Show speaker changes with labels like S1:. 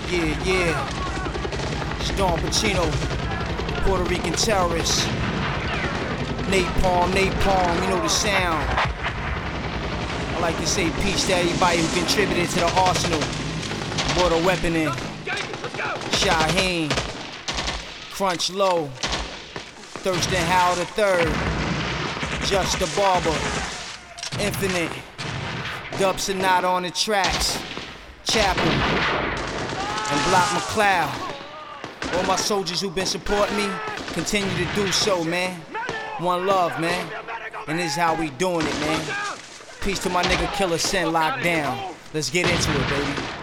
S1: Yeah. Storm Pacino, Puerto Rican terrorist. Napalm, you know the sound. I like to say peace to everybody who contributed to the arsenal. Brought a weapon in. Shaheen, Crunch Low, Thurston Howell III, Just the Barber, Infinite, Dub Sonata on the tracks, Chapel, and Block McLeod. All my soldiers who've been supporting me, continue to do so, man. One love, man. And this is how we doing it, man. Peace to my nigga Killer Sin locked down. Let's get into it, baby.